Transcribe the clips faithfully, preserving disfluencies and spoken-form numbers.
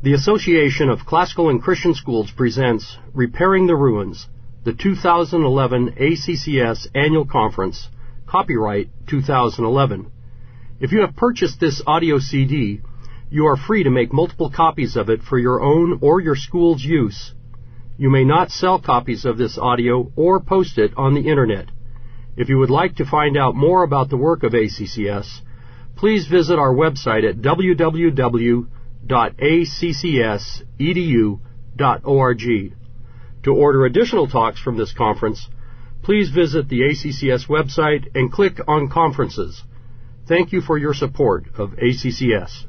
The Association of Classical and Christian Schools presents Repairing the Ruins, the two thousand eleven A C C S Annual Conference, copyright two thousand eleven. If you have purchased this audio C D, you are free to make multiple copies of it for your own or your school's use. You may not sell copies of this audio or post it on the Internet. If you would like to find out more about the work of A C C S, please visit our website at w w w dot a c c s e d u dot org. To order additional talks from this conference, please visit the A C C S website and click on Conferences. Thank you for your support of A C C S.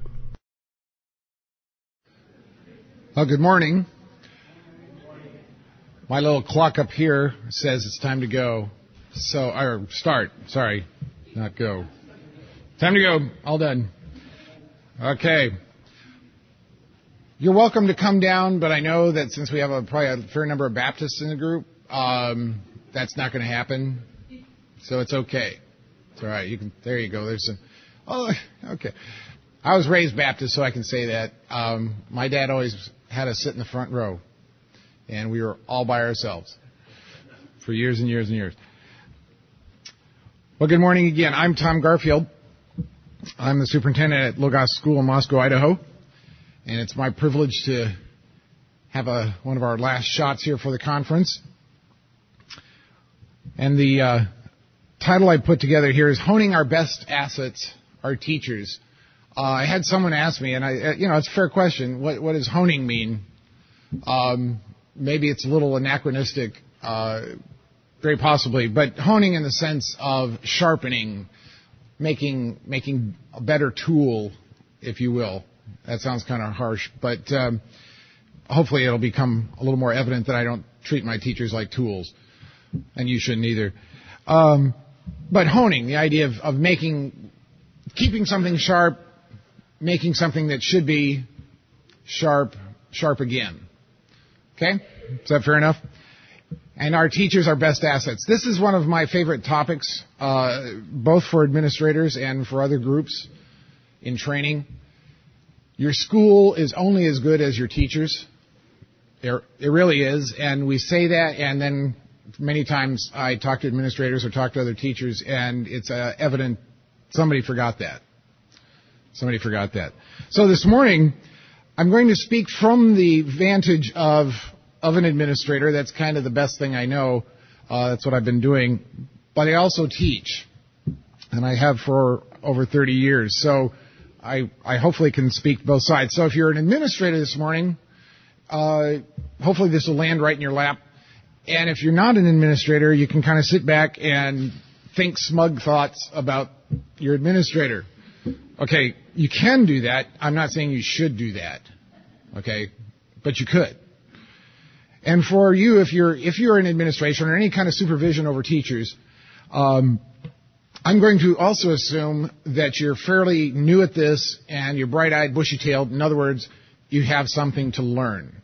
Well, good morning. My little clock up here says it's time to go. So, or start. Sorry, not go. Time to go. All done. Okay. You're welcome to come down, but I know that since we have a, probably a fair number of Baptists in the group, um, that's not going to happen. So it's okay. It's all right. You can. There you go. There's some. Oh, okay. I was raised Baptist, so I can say that. Um, my dad always had us sit in the front row, and we were all by ourselves for years and years and years. Well, good morning again. I'm Tom Garfield. I'm the superintendent at Logos School in Moscow, Idaho. And it's my privilege to have a, one of our last shots here for the conference. And the uh, title I put together here is Honing Our Best Assets, Our Teachers. Uh, I had someone ask me, and I, uh, you know, it's a fair question. What, what does honing mean? Um, maybe it's a little anachronistic, uh, very possibly, but honing in the sense of sharpening, making making a better tool, if you will. That sounds kind of harsh, but um, hopefully it'll become a little more evident that I don't treat my teachers like tools, and you shouldn't either. Um, but honing, the idea of, of making, keeping something sharp, making something that should be sharp, sharp again. Okay? Is that fair enough? And our teachers are best assets. This is one of my favorite topics, uh, both for administrators and for other groups in training. Your school is only as good as your teachers. It really is. And we say that, and then many times I talk to administrators or talk to other teachers, and it's uh, evident somebody forgot that. Somebody forgot that. So this morning, I'm going to speak from the vantage of of an administrator. That's kind of the best thing I know. Uh, that's what I've been doing. But I also teach, and I have for over thirty years. So I, I hopefully can speak both sides. So if you're an administrator this morning, uh, hopefully this will land right in your lap. And if you're not an administrator, you can kind of sit back and think smug thoughts about your administrator. Okay, you can do that. I'm not saying you should do that. Okay, but you could. And for you, if you're if you're in administration or any kind of supervision over teachers, um, I'm going to also assume that you're fairly new at this and you're bright-eyed, bushy-tailed. In other words, you have something to learn.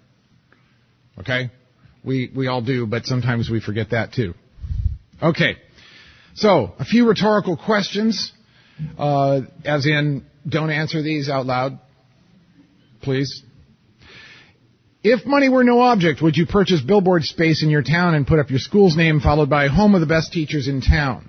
Okay? We we all do, but sometimes we forget that too. Okay. So, a few rhetorical questions, uh, as in, don't answer these out loud, please. If money were no object, would you purchase billboard space in your town and put up your school's name followed by home of the best teachers in town?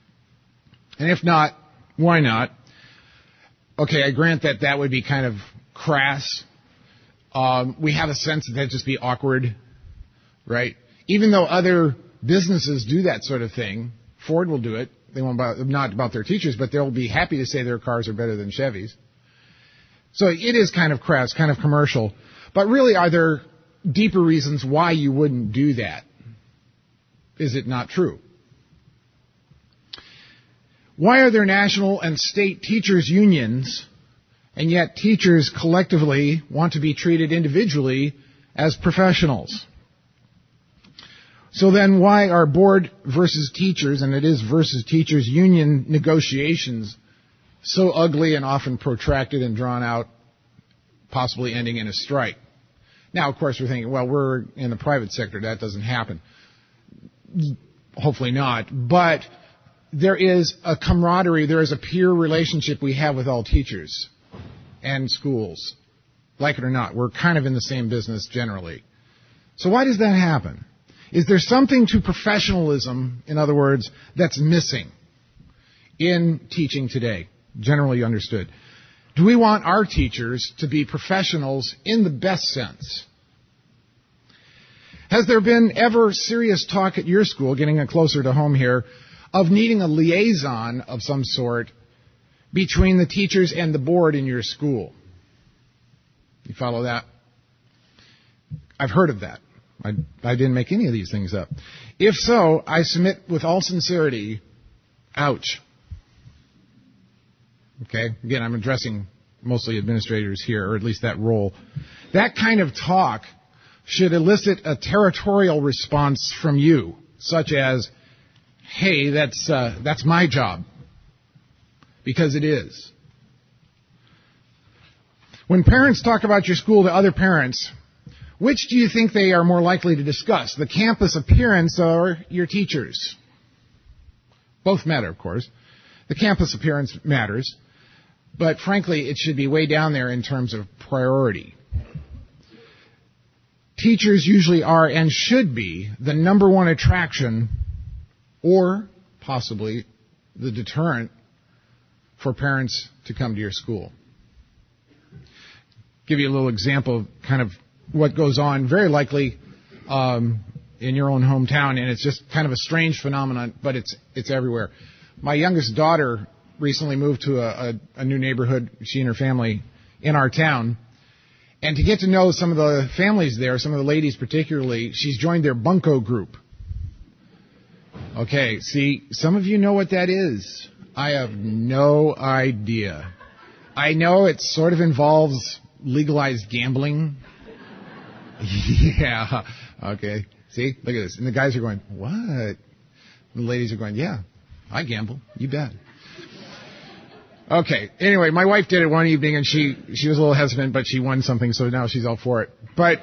And if not, why not? Okay, I grant that that would be kind of crass. Um, we have a sense that that'd just be awkward, right? Even though other businesses do that sort of thing, Ford will do it. They won't about, not about their teachers, but they'll be happy to say their cars are better than Chevys. So it is kind of crass, kind of commercial. But really, are there deeper reasons why you wouldn't do that? Is it not true? Why are there national and state teachers' unions, and yet teachers collectively want to be treated individually as professionals? So then why are board versus teachers, and it is versus teachers, union negotiations so ugly and often protracted and drawn out, possibly ending in a strike? Now, of course, we're thinking, well, we're in the private sector. That doesn't happen. Hopefully not. But there is a camaraderie, there is a peer relationship we have with all teachers and schools. Like it or not, we're kind of in the same business generally. So why does that happen? Is there something to professionalism, in other words, that's missing in teaching today, generally understood? Do we want our teachers to be professionals in the best sense? Has there been ever serious talk at your school, getting it closer to home here, of needing a liaison of some sort between the teachers and the board in your school? You follow that? I've heard of that. I, I didn't make any of these things up. If so, I submit with all sincerity, ouch. Okay? Again, I'm addressing mostly administrators here, or at least that role. That kind of talk should elicit a territorial response from you, such as, hey, that's uh, that's my job. Because it is. When parents talk about your school to other parents, which do you think they are more likely to discuss? The campus appearance or your teachers? Both matter, of course. The campus appearance matters, but frankly, it should be way down there in terms of priority. Teachers usually are and should be the number one attraction or possibly the deterrent for parents to come to your school. Give you a little example of kind of what goes on, very likely um, in your own hometown, and it's just kind of a strange phenomenon, but it's it's everywhere. My youngest daughter recently moved to a, a, a new neighborhood, she and her family, in our town, and to get to know some of the families there, some of the ladies particularly, she's joined their bunco group. Okay, see, some of you know what that is. I have no idea. I know it sort of involves legalized gambling. Yeah. Okay. See? Look at this. And the guys are going, what? And the ladies are going, yeah, I gamble. You bet. Okay. Anyway, my wife did it one evening, and she, she was a little hesitant, but she won something, so now she's all for it. But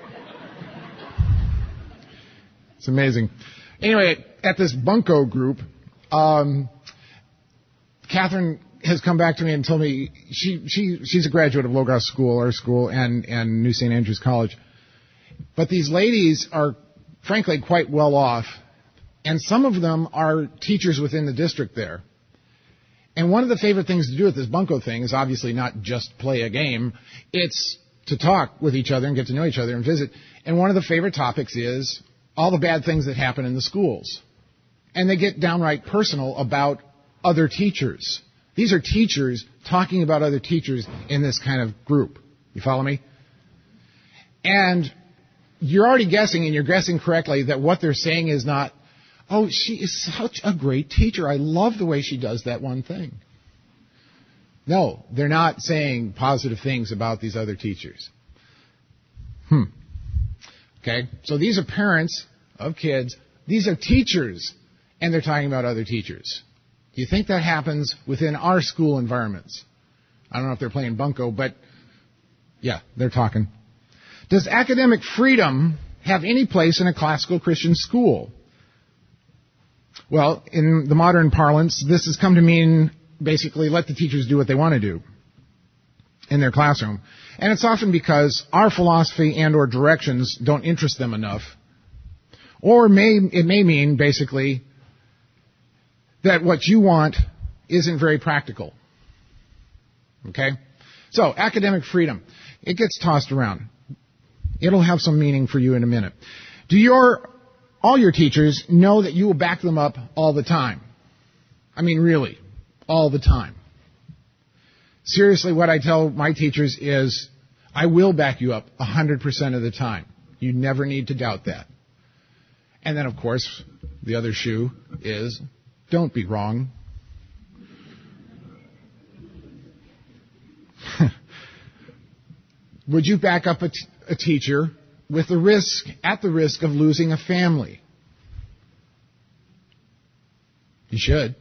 it's amazing. Anyway, at this bunco group, um, Catherine has come back to me and told me she, she, she's a graduate of Logos School, our school, and, and New Saint Andrews College. But these ladies are, frankly, quite well off, and some of them are teachers within the district there. And one of the favorite things to do with this bunco thing is obviously not just play a game. It's to talk with each other and get to know each other and visit. And one of the favorite topics is all the bad things that happen in the schools. And they get downright personal about other teachers. These are teachers talking about other teachers in this kind of group. You follow me? And you're already guessing, and you're guessing correctly, that what they're saying is not, oh, she is such a great teacher. I love the way she does that one thing. No, they're not saying positive things about these other teachers. Hmm. Okay? So these are parents of kids. These are teachers, and they're talking about other teachers. Do you think that happens within our school environments? I don't know if they're playing bunco, but yeah, they're talking. Does academic freedom have any place in a classical Christian school? Well, in the modern parlance, this has come to mean basically let the teachers do what they want to do in their classroom. And it's often because our philosophy and or directions don't interest them enough. Or may, it may mean basically that what you want isn't very practical. Okay? So, academic freedom. It gets tossed around. It'll have some meaning for you in a minute. Do your, all your teachers know that you will back them up all the time? I mean, really, all the time. Seriously, what I tell my teachers is, I will back you up one hundred percent of the time. You never need to doubt that. And then, of course, the other shoe is, don't be wrong. Would you back up a, t- a teacher with the risk, at the risk of losing a family? You should.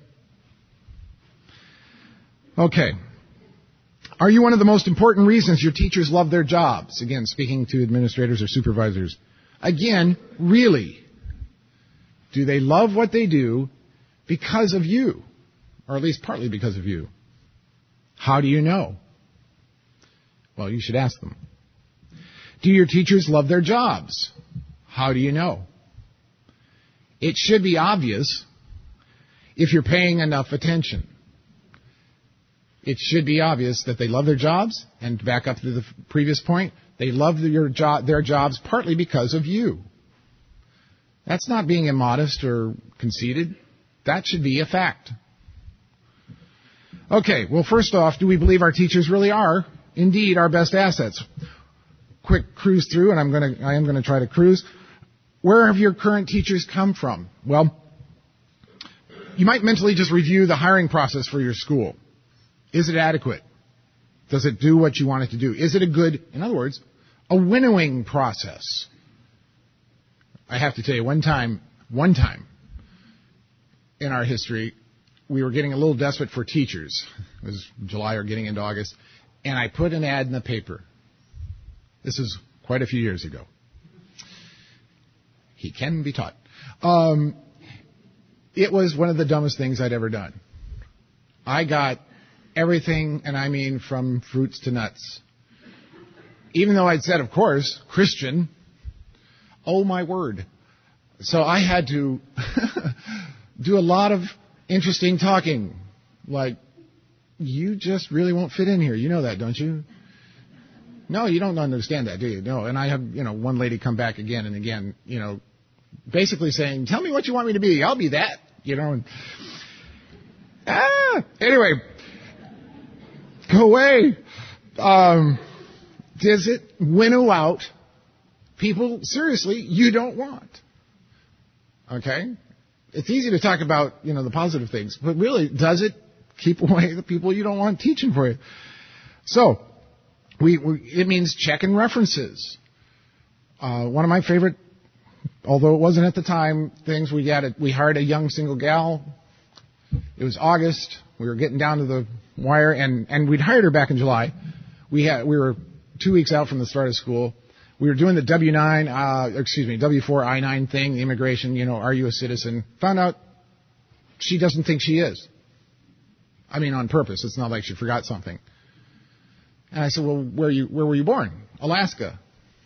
Okay. Are you one of the most important reasons your teachers love their jobs? Again, speaking to administrators or supervisors. Again, really, do they love what they do because of you? Or at least partly because of you? How do you know? Well, you should ask them. Do your teachers love their jobs? How do you know? It should be obvious if you're paying enough attention. It should be obvious that they love their jobs, and back up to the previous point, they love your jo- their jobs partly because of you. That's not being immodest or conceited. That should be a fact. Okay, well, first off, do we believe our teachers really are indeed our best assets? Quick cruise through, and I'm going to I am going to try to cruise. Where have your current teachers come from? Well, you might mentally just review the hiring process for your school. Is it adequate? Does it do what you want it to do? Is it a good, in other words, a winnowing process? I have to tell you, one time, one time in our history, we were getting a little desperate for teachers. It was July or getting into August, and I put an ad in the paper. This is quite a few years ago. He can be taught. Um, it was one of the dumbest things I'd ever done. I got everything, and I mean from fruits to nuts. Even though I'd said, of course, Christian, oh my word. So I had to do a lot of interesting talking. Like, you just really won't fit in here. You know that, don't you? No, you don't understand that, do you? No. And I have, you know, one lady come back again and again, you know, basically saying, tell me what you want me to be. I'll be that, you know. And, ah, anyway, go away. Um, does it winnow out people, seriously, you don't want? Okay? It's easy to talk about, you know, the positive things, but really, does it keep away the people you don't want teaching for you? So, we, we it means checking references. Uh, one of my favorite, although it wasn't at the time, things we got it, we hired a young single gal. It was August. We were getting down to the wire, and, and we'd hired her back in July. We had we were two weeks out from the start of school. We were doing the W nine, uh, excuse me, W four I nine thing, the immigration, you know, are you a citizen? Found out she doesn't think she is. I mean, on purpose. It's not like she forgot something. And I said, well, where you where were you born? Alaska.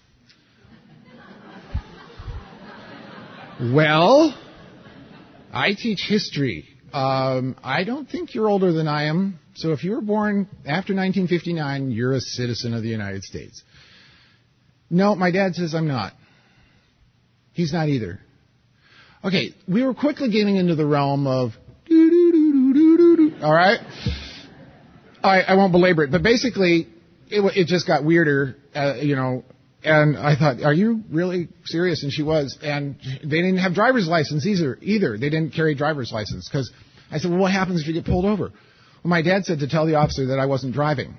Well, I teach history. Um, I don't think you're older than I am. So if you were born after nineteen fifty-nine, you're a citizen of the United States. No, my dad says I'm not. He's not either. Okay, we were quickly getting into the realm of doo-doo-doo-doo-doo-doo. All right? I, I won't belabor it, but basically, it, it just got weirder, uh, you know, and I thought, are you really serious? And she was. And they didn't have driver's license either. either. They didn't carry driver's license. Because I said, well, what happens if you get pulled over? Well, my dad said to tell the officer that I wasn't driving.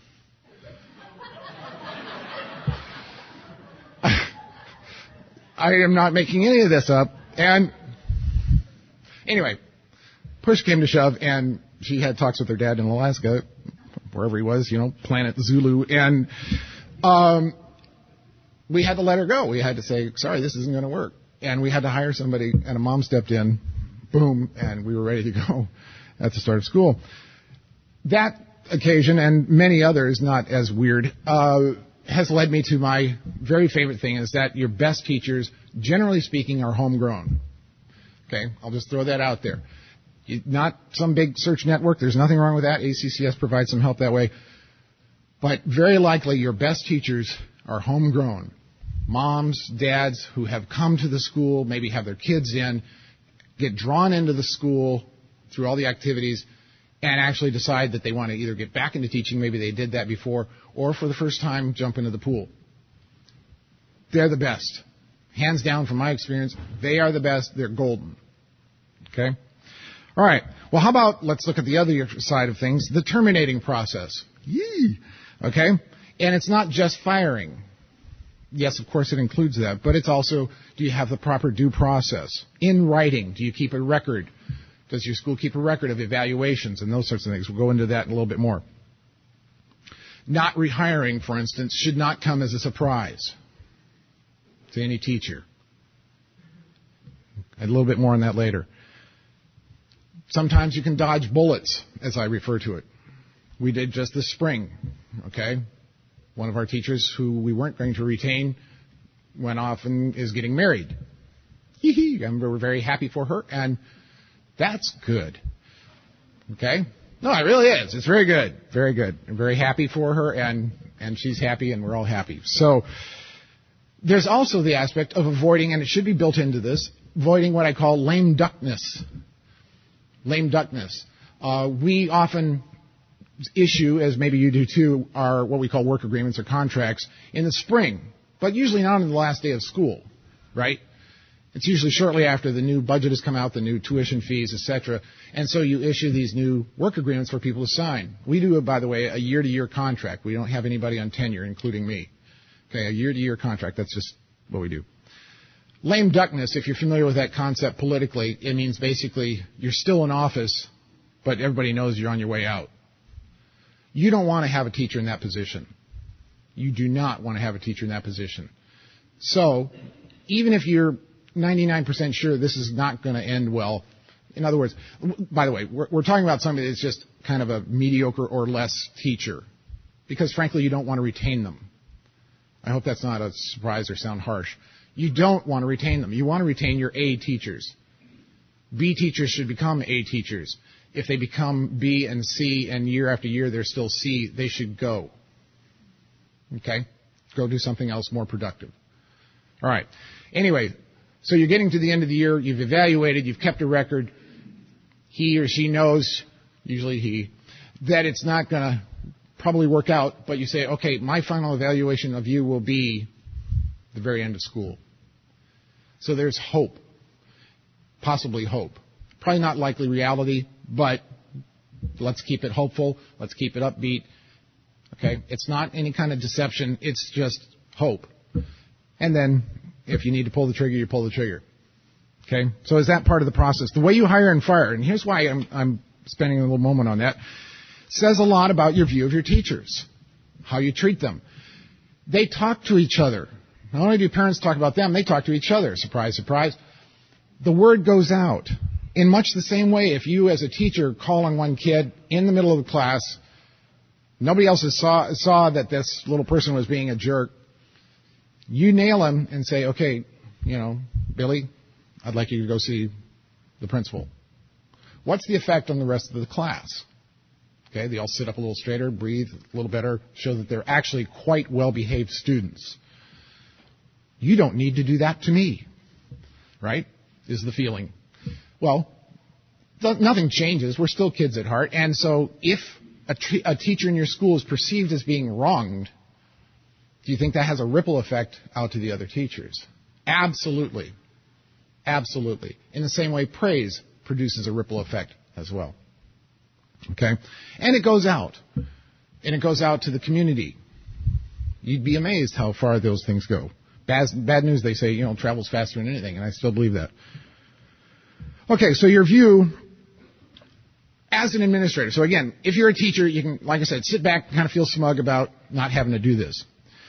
I am not making any of this up. And anyway, push came to shove, and she had talks with her dad in Alaska, wherever he was, you know, Planet Zulu. And um, we had to let her go. We had to say, sorry, this isn't going to work. And we had to hire somebody, and a mom stepped in, boom, and we were ready to go at the start of school. That occasion, and many others, not as weird, uh, has led me to my very favorite thing, is that your best teachers, generally speaking, are homegrown. Okay, I'll just throw that out there. Not some big search network. There's nothing wrong with that. A C C S provides some help that way. But very likely your best teachers are homegrown. Moms, dads who have come to the school, maybe have their kids in, get drawn into the school through all the activities, and actually decide that they want to either get back into teaching, maybe they did that before, or for the first time jump into the pool. They're the best. Hands down, from my experience, they are the best. They're golden. Okay? All right. Well, how about, let's look at the other side of things, the terminating process. Yee! Okay? And it's not just firing. Yes, of course it includes that, but it's also, do you have the proper due process? In writing, do you keep a record? Does your school keep a record of evaluations and those sorts of things? We'll go into that in a little bit more. Not rehiring, for instance, should not come as a surprise to any teacher. A little bit more on that later. Sometimes you can dodge bullets, as I refer to it. We did just this spring, okay? One of our teachers who we weren't going to retain went off and is getting married. Hee-hee. And we're very happy for her, and that's good. Okay? No, it really is. It's very good. Very good. I'm very happy for her, and, and she's happy, and we're all happy. So there's also the aspect of avoiding, and it should be built into this, avoiding what I call lame duckness. Lame duckness. Uh, we often issue, as maybe you do too, are what we call work agreements or contracts in the spring, but usually not on the last day of school, right? It's usually shortly after the new budget has come out, the new tuition fees, et cetera. And so you issue these new work agreements for people to sign. We do, by the way, a year-to-year contract. We don't have anybody on tenure, including me. Okay, a year-to-year contract. That's just what we do. Lame duckness, if you're familiar with that concept politically, it means basically you're still in office, but everybody knows you're on your way out. You don't want to have a teacher in that position. You do not want to have a teacher in that position. So, even if you're ninety-nine percent sure this is not going to end well, in other words, by the way, we're, we're talking about somebody that's just kind of a mediocre or less teacher, because frankly you don't want to retain them. I hope that's not a surprise or sound harsh. You don't want to retain them. You want to retain your A teachers. B teachers should become A teachers. If they become B and C and year after year they're still C, they should go. Okay? Go do something else more productive. All right. Anyway, so you're getting to the end of the year, you've evaluated, you've kept a record. He or she knows, usually he, that it's not going to probably work out, but you say, okay, my final evaluation of you will be the very end of school. So there's hope. Possibly hope. Probably not likely reality, but let's keep it hopeful. Let's keep it upbeat. Okay? It's not any kind of deception. It's just hope. And then if you need to pull the trigger, you pull the trigger. Okay? So is that part of the process? The way you hire and fire, and here's why I'm, I'm spending a little moment on that, says a lot about your view of your teachers, how you treat them. They talk to each other. Not only do parents talk about them, they talk to each other. Surprise, surprise. The word goes out. In much the same way, if you as a teacher call on one kid in the middle of the class, nobody else saw, saw that this little person was being a jerk, you nail him and say, okay, you know, Billy, I'd like you to go see the principal. What's the effect on the rest of the class? Okay, they all sit up a little straighter, breathe a little better, show that they're actually quite well-behaved students. You don't need to do that to me, right, is the feeling. Well, th- nothing changes. We're still kids at heart. And so if a, t- a teacher in your school is perceived as being wronged, do you think that has a ripple effect out to the other teachers? Absolutely. Absolutely. In the same way, praise produces a ripple effect as well. Okay? And it goes out. And it goes out to the community. You'd be amazed how far those things go. Bad, bad news, they say, you know, travels faster than anything, and I still believe that. Okay, so your view as an administrator. So again, if you're a teacher, you can, like I said, sit back and kind of feel smug about not having to do this.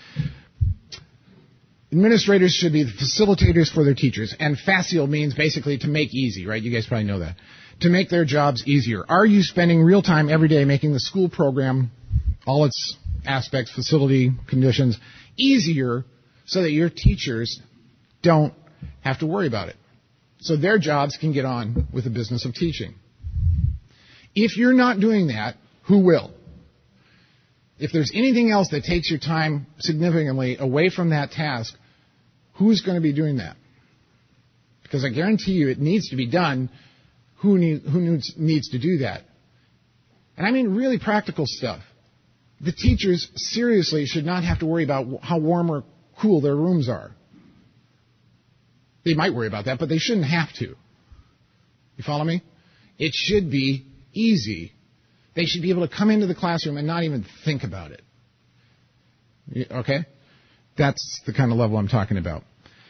Administrators should be the facilitators for their teachers, and facile means basically to make easy, right? You guys probably know that. To make their jobs easier. Are you spending real time every day making the school program, all its aspects, facility, conditions, easier so that your teachers don't have to worry about it? So their jobs can get on with the business of teaching. If you're not doing that, who will? If there's anything else that takes your time significantly away from that task, who's going to be doing that? Because I guarantee you it needs to be done. Who, need, who needs, needs to do that? And I mean really practical stuff. The teachers seriously should not have to worry about how warm or cool their rooms are. They might worry about that, but they shouldn't have to. You follow me? It should be easy. They should be able to come into the classroom and not even think about it. Okay? That's the kind of level I'm talking about.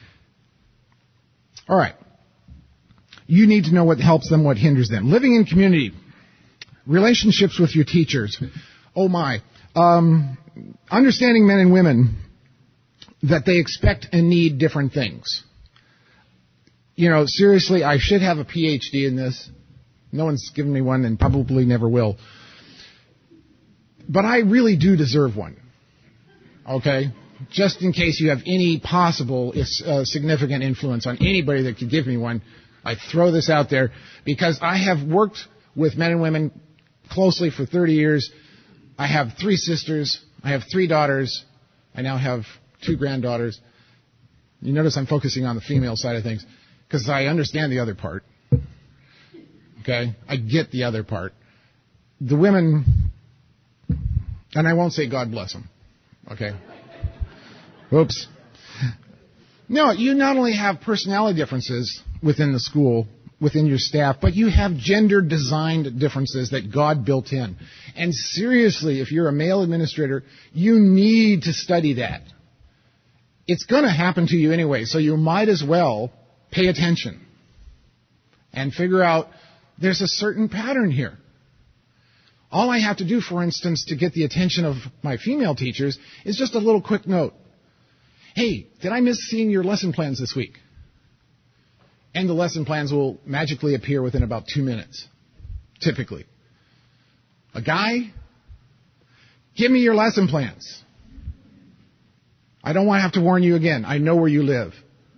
All right. You need to know what helps them, what hinders them. Living in community. Relationships with your teachers. Oh my. Um, understanding men and women that they expect and need different things. You know, seriously, I should have a P H D in this. No one's given me one and probably never will. But I really do deserve one. okay? Just in case you have any possible uh, significant influence on anybody that could give me one, I throw this out there because I have worked with men and women closely for thirty years. I have three sisters. I have three daughters. I now have two granddaughters. You notice I'm focusing on the female side of things because I understand the other part. Okay? I get the other part. The women, and I won't say God bless them. Okay? Oops. No, you not only have personality differences within the school, within your staff, but you have gender-designed differences that God built in. And seriously, if you're a male administrator, you need to study that. It's going to happen to you anyway, so you might as well pay attention and figure out there's a certain pattern here. All I have to do, for instance, to get the attention of my female teachers is just a little quick note. Hey, did I miss seeing your lesson plans this week? And the lesson plans will magically appear within about two minutes, typically. A guy, give me your lesson plans. I don't want to have to warn you again. I know where you live.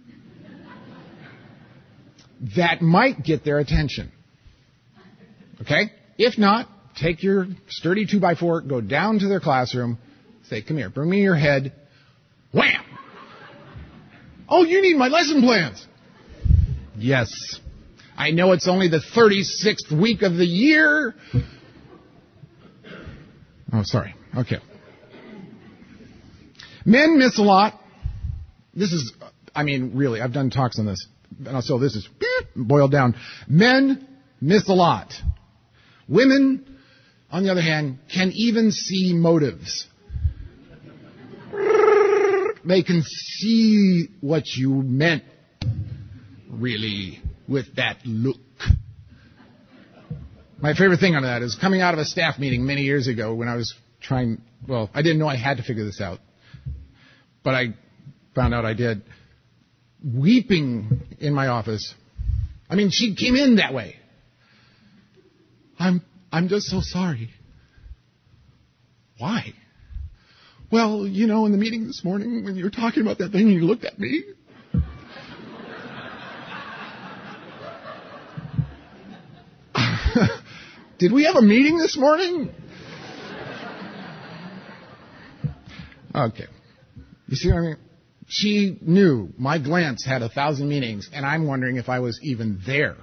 That might get their attention. Okay? If not, take your sturdy two by four, go down to their classroom, say, come here, bring me your head. Wham! Oh, you need my lesson plans. Yes. I know it's only the thirty-sixth week of the year. Oh, sorry. Okay. Men miss a lot. This is, I mean, really, I've done talks on this. And so this is boiled down. Men miss a lot. Women, on the other hand, can even see motives. They can see what you meant, really, with that look. My favorite thing on that is coming out of a staff meeting many years ago when I was trying, well, I didn't know I had to figure this out, but I found out I did. Weeping in my office. I mean, she came in that way. I'm, I'm just so sorry. Why? Well, you know, in the meeting this morning when you were talking about that thing, you looked at me. Did we have a meeting this morning? Okay. You see what I mean? She knew my glance had a thousand meanings, and I'm wondering if I was even there.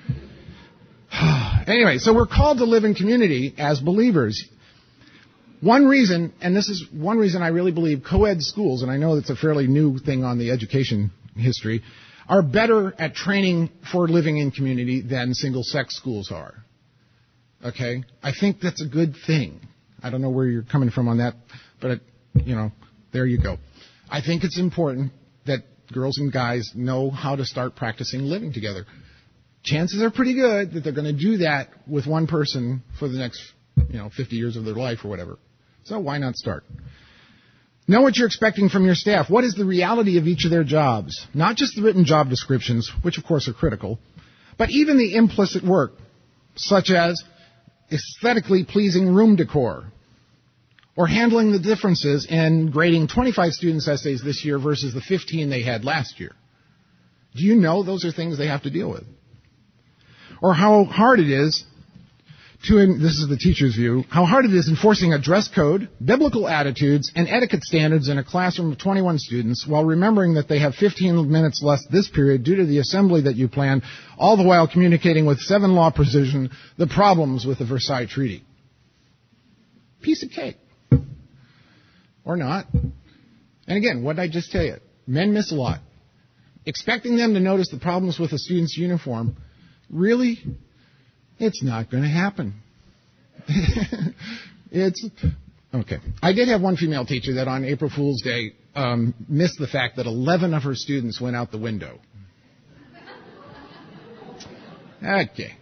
Anyway, so we're called to live in community as believers. One reason, and this is one reason I really believe co-ed schools, and I know it's a fairly new thing on the education history, are better at training for living in community than single-sex schools are. Okay? I think that's a good thing. I don't know where you're coming from on that, but, it, you know, there you go. I think it's important that girls and guys know how to start practicing living together. Chances are pretty good that they're going to do that with one person for the next, you know, fifty years of their life or whatever. So why not start? Know what you're expecting from your staff. What is the reality of each of their jobs? Not just the written job descriptions, which of course are critical, but even the implicit work, such as aesthetically pleasing room decor, or handling the differences in grading twenty-five students' essays this year versus the fifteen they had last year. Do you know those are things they have to deal with? Or how hard it is to, this is the teacher's view, how hard it is enforcing a dress code, biblical attitudes, and etiquette standards in a classroom of twenty-one students while remembering that they have fifteen minutes less this period due to the assembly that you planned, all the while communicating with seven-law precision the problems with the Versailles Treaty. Piece of cake. Or not. And again, what did I just tell you? Men miss a lot. Expecting them to notice the problems with a student's uniform, really, it's not going to happen. It's, okay. I did have one female teacher that on April Fool's Day um, missed the fact that eleven of her students went out the window. Okay.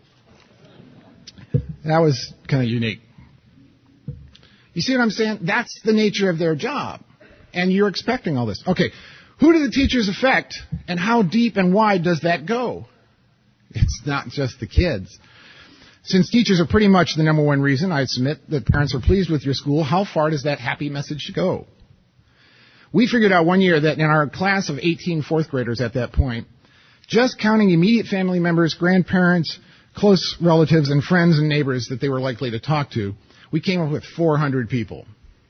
That was kind of unique. You see what I'm saying? That's the nature of their job. And you're expecting all this. Okay, who do the teachers affect, and how deep and wide does that go? It's not just the kids. Since teachers are pretty much the number one reason, I submit, that parents are pleased with your school, how far does that happy message go? We figured out one year that in our class of eighteen fourth graders at that point, just counting immediate family members, grandparents, close relatives, and friends and neighbors that they were likely to talk to, we came up with four hundred people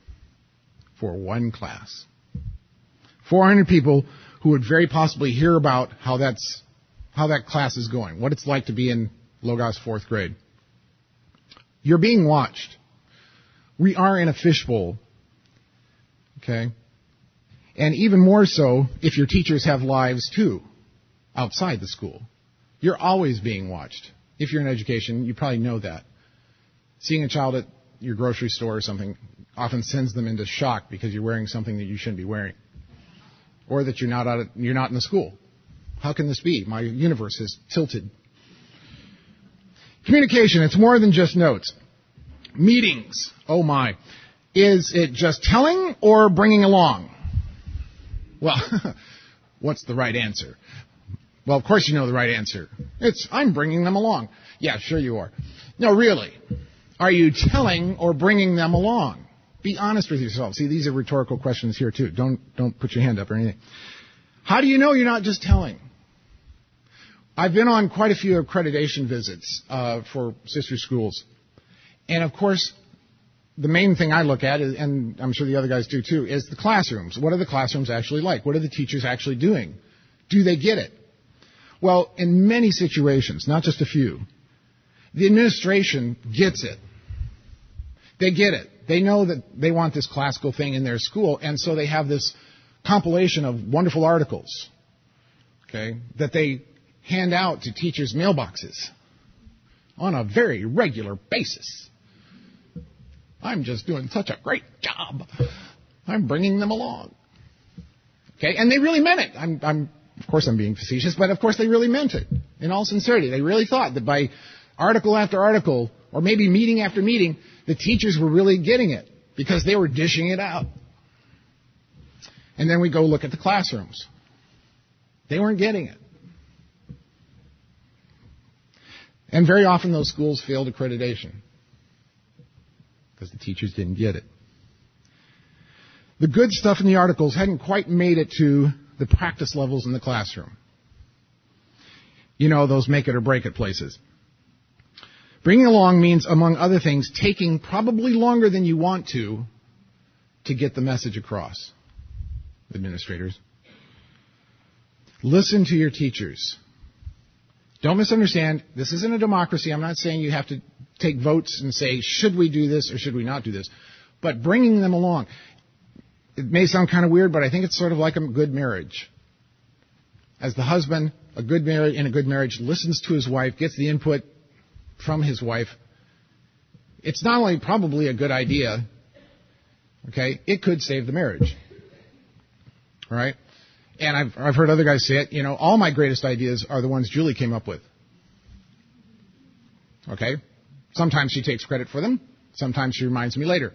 for one class. four hundred people who would very possibly hear about how that's how that class is going, what it's like to be in Logos fourth grade. You're being watched. We are in a fishbowl. Okay? And even more so if your teachers have lives too, outside the school. You're always being watched. If you're in education, you probably know that. Seeing a child at your grocery store or something often sends them into shock because you're wearing something that you shouldn't be wearing. Or that you're not out of, you're not in the school. How can this be? My universe has tilted. Communication, it's more than just notes. Meetings, oh my. Is it just telling or bringing along? Well, what's the right answer? Well, of course you know the right answer. It's, I'm bringing them along. Yeah, sure you are. No, really. Are you telling or bringing them along? Be honest with yourself. See, these are rhetorical questions here too. Don't, don't put your hand up or anything. How do you know you're not just telling? I've been on quite a few accreditation visits uh, for sister schools. And of course, the main thing I look at, is, and I'm sure the other guys do too, is the classrooms. What are the classrooms actually like? What are the teachers actually doing? Do they get it? Well, in many situations, not just a few, the administration gets it. They get it. They know that they want this classical thing in their school, and so they have this compilation of wonderful articles, okay, that they hand out to teachers' mailboxes on a very regular basis. I'm just doing such a great job. I'm bringing them along. Okay, and they really meant it. I'm, I'm, of course I'm being facetious, but of course they really meant it. In all sincerity, they really thought that by article after article, or maybe meeting after meeting, the teachers were really getting it because they were dishing it out. And then we go look at the classrooms. They weren't getting it. And very often those schools failed accreditation because the teachers didn't get it. The good stuff in the articles hadn't quite made it to the practice levels in the classroom. You know, those make it or break it places. Bringing along means, among other things, taking probably longer than you want to to get the message across. Administrators, listen to your teachers. Don't misunderstand. This isn't a democracy. I'm not saying you have to take votes and say, should we do this or should we not do this? But bringing them along. It may sound kind of weird, but I think it's sort of like a good marriage. As the husband, a good marriage in a good marriage listens to his wife, gets the input from his wife. It's not only probably a good idea, okay, it could save the marriage. Right? And I've, I've heard other guys say it, you know, all my greatest ideas are the ones Julie came up with. Okay? Sometimes she takes credit for them. Sometimes she reminds me later.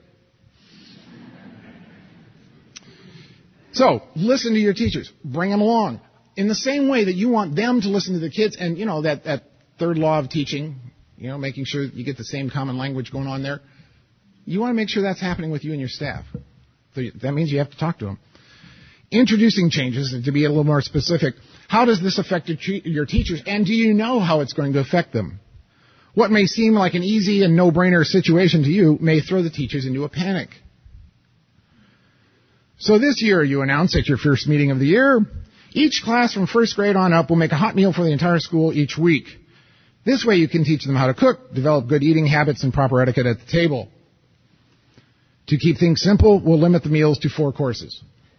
So, listen to your teachers. Bring them along. In the same way that you want them to listen to the kids, and, you know, that, that third law of teaching, you know, making sure you get the same common language going on there, you want to make sure that's happening with you and your staff. So that means you have to talk to them. Introducing changes, and to be a little more specific, how does this affect your teachers, and do you know how it's going to affect them? What may seem like an easy and no-brainer situation to you may throw the teachers into a panic. So this year, you announce at your first meeting of the year, each class from first grade on up will make a hot meal for the entire school each week. This way you can teach them how to cook, develop good eating habits, and proper etiquette at the table. To keep things simple, we'll limit the meals to four courses.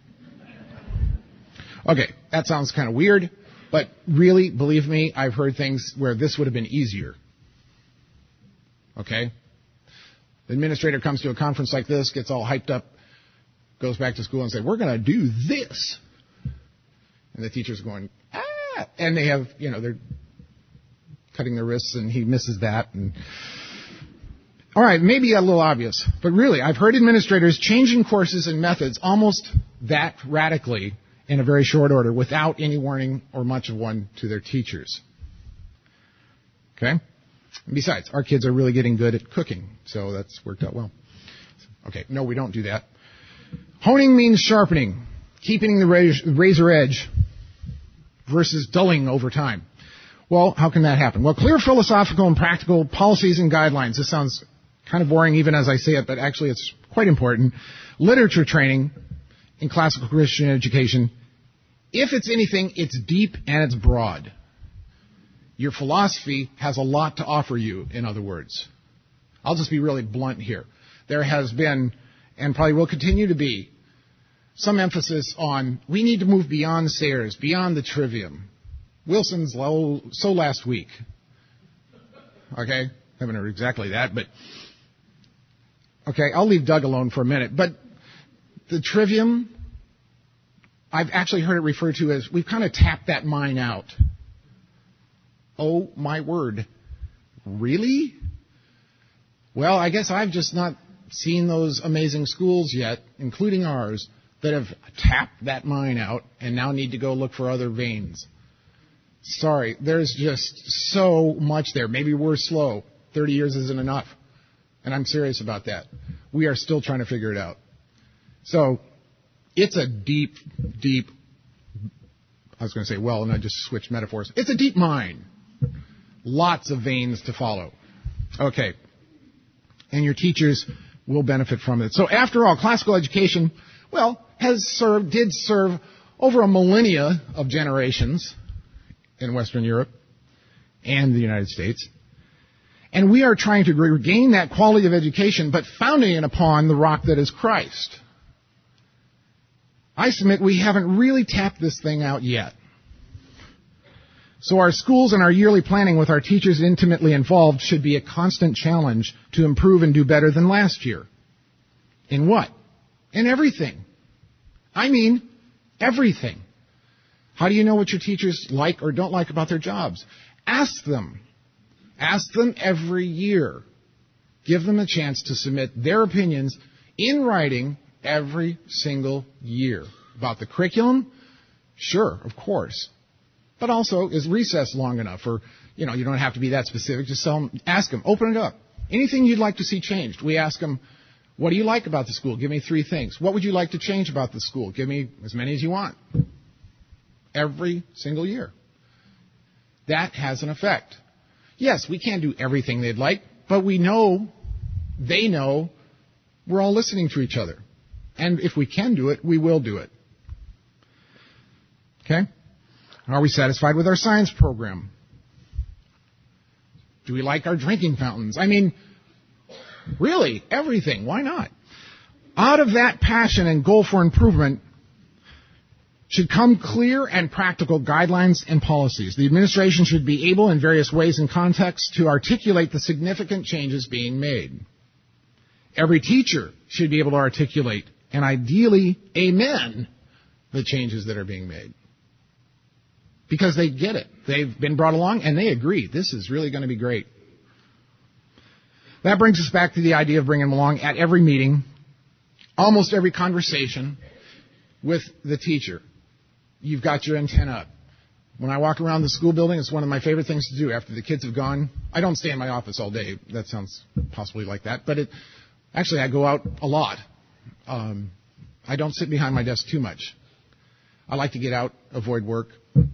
Okay, that sounds kind of weird, but really, believe me, I've heard things where this would have been easier. Okay? The administrator comes to a conference like this, gets all hyped up, goes back to school and says, we're going to do this. And the teacher's going, ah, and they have, you know, they're cutting their wrists and he misses that. And all right, maybe a little obvious, but really, I've heard administrators changing courses and methods almost that radically in a very short order without any warning or much of one to their teachers. Okay? And besides, our kids are really getting good at cooking, so that's worked out well. Okay, no, we don't do that. Honing means sharpening. keeping the razor edge versus dulling over time. Well, how can that happen? Well, clear philosophical and practical policies and guidelines. This sounds kind of boring even as I say it, but actually it's quite important. Literature training in classical Christian education. If it's anything, it's deep and it's broad. Your philosophy has a lot to offer you, in other words. I'll just be really blunt here. There has been, and probably will continue to be, some emphasis on we need to move beyond Sayers, beyond the trivium. Wilson's low, so last week. Okay? Haven't heard exactly that, but... Okay, I'll leave Doug alone for a minute. But the trivium, I've actually heard it referred to as we've kind of tapped that mine out. Oh, my word. Really? Well, I guess I've just not seen those amazing schools yet, including ours, that have tapped that mine out and now need to go look for other veins. Sorry, there's just so much there. Maybe we're slow. thirty years isn't enough. And I'm serious about that. We are still trying to figure it out. So, it's a deep, deep, I was going to say well, and I just switched metaphors. It's a deep mine. Lots of veins to follow. Okay. And your teachers will benefit from it. So after all, classical education, well, has served, did serve over a millennia of generations in Western Europe and the United States. And we are trying to regain that quality of education, but founding it upon the rock that is Christ. I submit we haven't really tapped this thing out yet. So our schools and our yearly planning with our teachers intimately involved should be a constant challenge to improve and do better than last year. In what? In everything. I mean, everything. How do you know what your teachers like or don't like about their jobs? Ask them. Ask them every year. Give them a chance to submit their opinions in writing every single year. About the curriculum? Sure, of course. But also, is recess long enough? Or, you know, you don't have to be that specific. Just tell them, ask them, open it up. Anything you'd like to see changed. We ask them, what do you like about the school? Give me three things. What would you like to change about the school? Give me as many as you want. Every single year. That has an effect. Yes, we can't do everything they'd like, but we know, they know, we're all listening to each other. And if we can do it, we will do it. Okay? Are we satisfied with our science program? Do we like our drinking fountains? I mean, really, everything. Why not? Out of that passion and goal for improvement should come clear and practical guidelines and policies. The administration should be able, in various ways and contexts, to articulate the significant changes being made. Every teacher should be able to articulate, and ideally, amen, the changes that are being made. Because they get it. They've been brought along, and they agree. This is really going to be great. That brings us back to the idea of bringing them along at every meeting, almost every conversation with the teacher. You've got your antenna up. When I walk around the school building, it's one of my favorite things to do after the kids have gone. I don't stay in my office all day. That sounds possibly like that. But it, actually, I go out a lot. Um, I don't sit behind my desk too much. I like to get out, avoid work.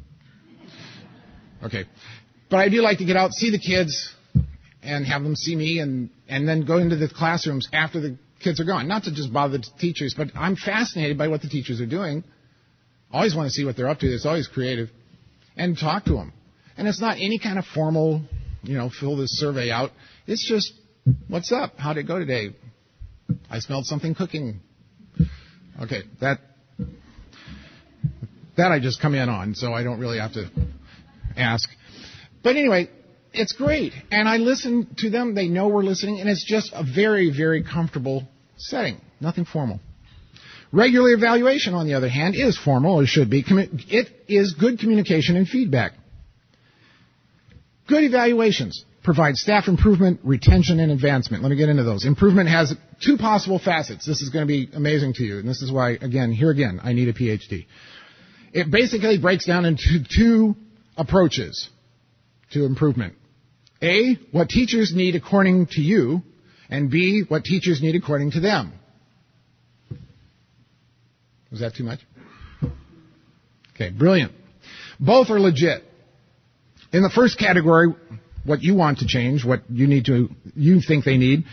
Okay. But I do like to get out, see the kids, and have them see me, and, and then go into the classrooms after the kids are gone. Not to just bother the teachers, but I'm fascinated by what the teachers are doing. I always want to see what they're up to. It's always creative. And talk to them. And it's not any kind of formal, you know, fill this survey out. It's just, what's up? How'd it go today? I smelled something cooking. Okay, that, that I just come in on, so I don't really have to ask. But anyway, it's great. And I listen to them. They know we're listening. And it's just a very, very comfortable setting. Nothing formal. Regular evaluation, on the other hand, is formal, or should be. It is good communication and feedback. Good evaluations provide staff improvement, retention, and advancement. Let me get into those. Improvement has two possible facets. This is going to be amazing to you. And this is why, again, here again, I need a P H D. It basically breaks down into two approaches to improvement. A, what teachers need according to you, and B, what teachers need according to them. Was that too much? Okay, brilliant. Both are legit. In the first category, what you want to change, what you need to, you think they need,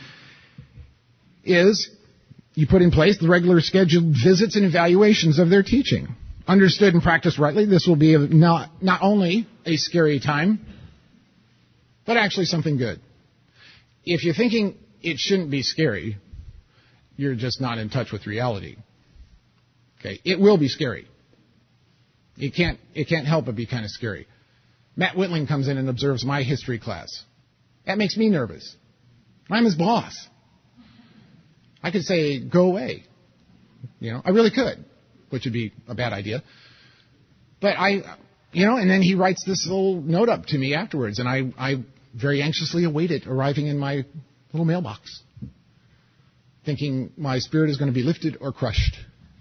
is you put in place the regular scheduled visits and evaluations of their teaching. Understood and practiced rightly, this will be a, not, not only a scary time, but actually something good. If you're thinking it shouldn't be scary, you're just not in touch with reality. Okay, it will be scary. It can't, it can't help but be kind of scary. Matt Whitling comes in and observes my history class. That makes me nervous. I'm his boss. I could say, go away. You know, I really could, which would be a bad idea. But I, you know, and then he writes this little note up to me afterwards, and I, I very anxiously await it arriving in my little mailbox, thinking my spirit is going to be lifted or crushed.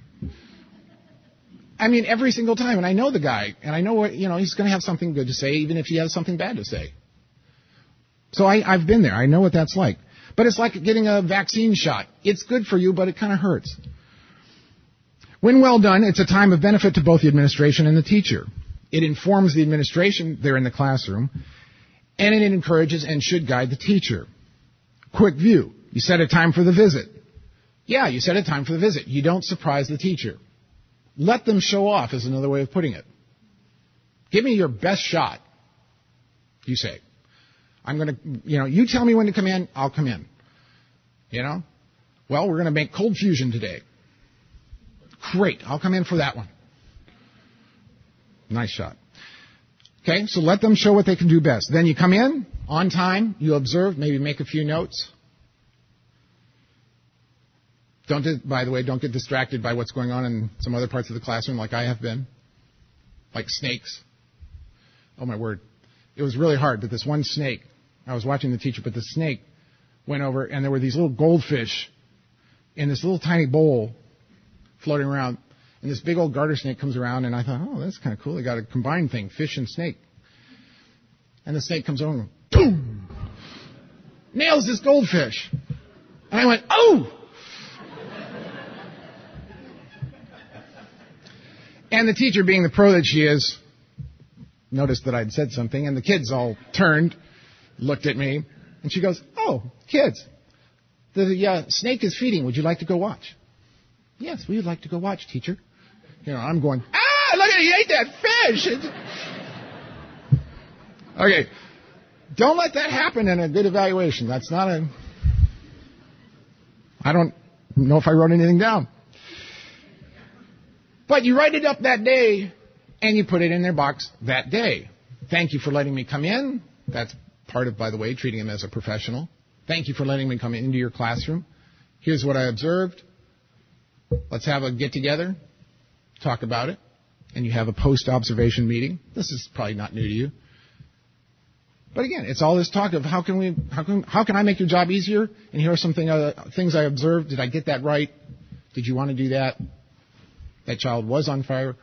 I mean, every single time, and I know the guy, and I know what, you know, he's going to have something good to say, even if he has something bad to say. So I, I've been there. I know what that's like. But it's like getting a vaccine shot. It's good for you, but it kind of hurts. When well done, it's a time of benefit to both the administration and the teacher. It informs the administration, they're in the classroom, and it encourages and should guide the teacher. Quick view. You set a time for the visit. Yeah, you set a time for the visit. You don't surprise the teacher. Let them show off is another way of putting it. Give me your best shot, you say. I'm going to, you know, you tell me when to come in, I'll come in. You know? Well, we're going to make cold fusion today. Great, I'll come in for that one. Nice shot. Okay, so let them show what they can do best. Then you come in, on time, you observe, maybe make a few notes. Don't, by the way, don't get distracted by what's going on in some other parts of the classroom like I have been. Like snakes. Oh, my word. It was really hard, but this one snake, I was watching the teacher, but the snake went over, and there were these little goldfish in this little tiny bowl floating around. And this big old garter snake comes around, and I thought, oh, that's kind of cool. They got a combined thing, fish and snake. And the snake comes over and boom! Nails this goldfish. And I went, oh! And the teacher, being the pro that she is, noticed that I'd said something, and the kids all turned, looked at me, and she goes, oh, kids, the uh, snake is feeding. Would you like to go watch? Yes, we would like to go watch, teacher. You know, I'm going, ah, look at it, he ate that fish. It's... Okay, don't let that happen in a good evaluation. That's not a... I don't know if I wrote anything down. But you write it up that day, and you put it in their box that day. Thank you for letting me come in. That's part of, by the way, treating him as a professional. Thank you for letting me come into your classroom. Here's what I observed. Let's have a get-together, talk about it, and you have a post-observation meeting. This is probably not new to you. But again, it's all this talk of how can we, how can, how can I make your job easier? And here are some thing, uh, things I observed. Did I get that right? Did you want to do that? That child was on fire.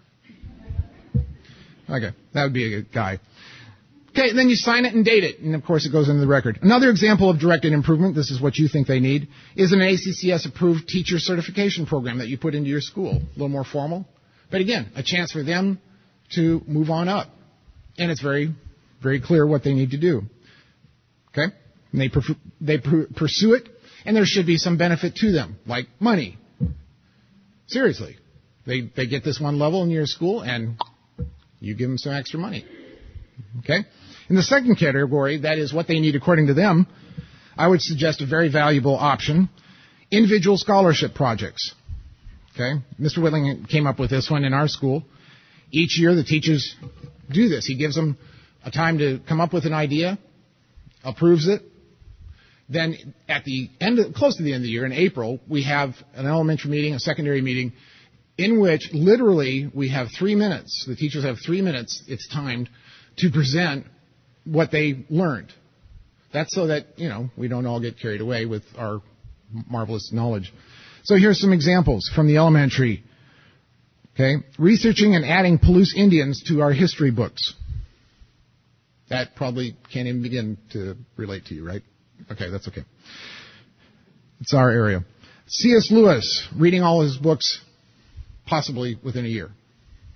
Okay, that would be a good guy. Okay, then you sign it and date it, and of course it goes into the record. Another example of directed improvement, this is what you think they need, is an A C C S-approved teacher certification program that you put into your school. A little more formal. But again, a chance for them to move on up. And it's very, very clear what they need to do. Okay? And they, perf- they pr- pursue it, and there should be some benefit to them, like money. Seriously. They they get this one level in your school, and you give them some extra money. Okay? In the second category, that is what they need according to them, I would suggest a very valuable option, individual scholarship projects. Okay? Mister Whitling came up with this one in our school. Each year, the teachers do this. He gives them a time to come up with an idea, approves it. Then at the end, of, close to the end of the year, in April, we have an elementary meeting, a secondary meeting, in which literally we have three minutes. The teachers have three minutes, it's timed, to present what they learned. That's so that, you know, we don't all get carried away with our marvelous knowledge. So here's some examples from the elementary. Okay, researching and adding Palouse Indians to our history books. That probably can't even begin to relate to you, right? Okay, that's okay. It's our area. C S Lewis, reading all his books, possibly within a year.